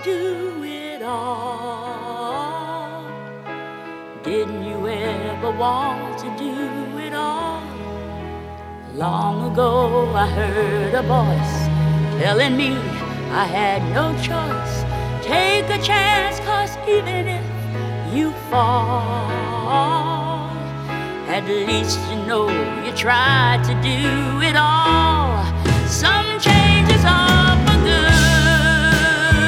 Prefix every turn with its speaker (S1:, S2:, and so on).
S1: do it all? Didn't you ever want to do it all? Long ago I heard a voice telling me I had no choice. Take a chance, 'cause even if you fall, at least you know you tried to do it all. Some